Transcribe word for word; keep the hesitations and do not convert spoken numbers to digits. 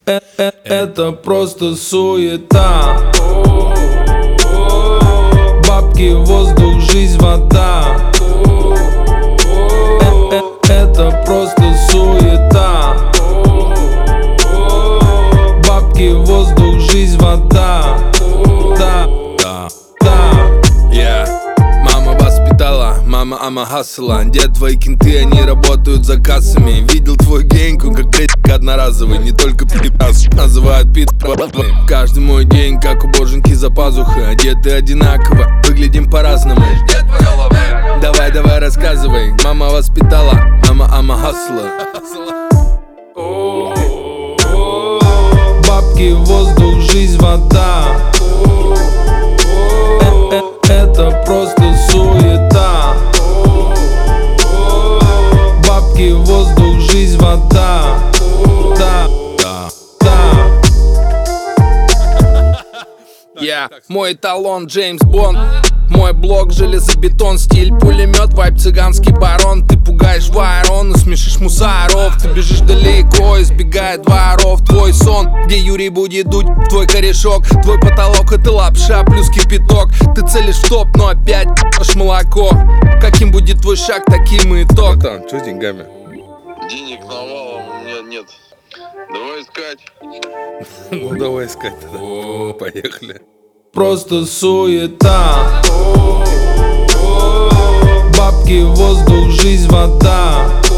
э, э, это просто суета. Бабки, воздух, жизнь, вода. э, э, Это просто суета. Бабки, воздух, жизнь, вода. Да, Да, да, yeah. Мама воспитала, мама ама хассела. Дед, твои кенты, они работают за кассами. Видел твою геньку, как блядь, одноразовый. Не только пи***ас, называют пи***. Каждый мой день, как у боженьки за пазухой. Одеты одинаково, выглядим по-разному. Давай, давай, рассказывай. Мама воспитала, мама ама хассела. Бабки, воздух, жизнь, вода. э, э, Это просто суета. Бабки, воздух, жизнь, вода. Да, Да. да. Я, мой эталон Джеймс Бонд. Мой блок железобетон, стиль пулемет, вайб цыганский барон. Ты пугаешь вайрон, смешишь мусоров. Ты бежишь далеко, избегает дворов. Твой сон, где Юрий будет дуть в твой корешок. Твой потолок это лапша плюс кипяток. Ты целишь в топ, но опять ешь молоко. Каким будет твой шаг, таким и итог. Братан, что с деньгами? Денег навалом у меня нет. Давай искать. Ну давай искать тогда. Поехали. Просто суета. Бабки, воздух, жизнь, вода.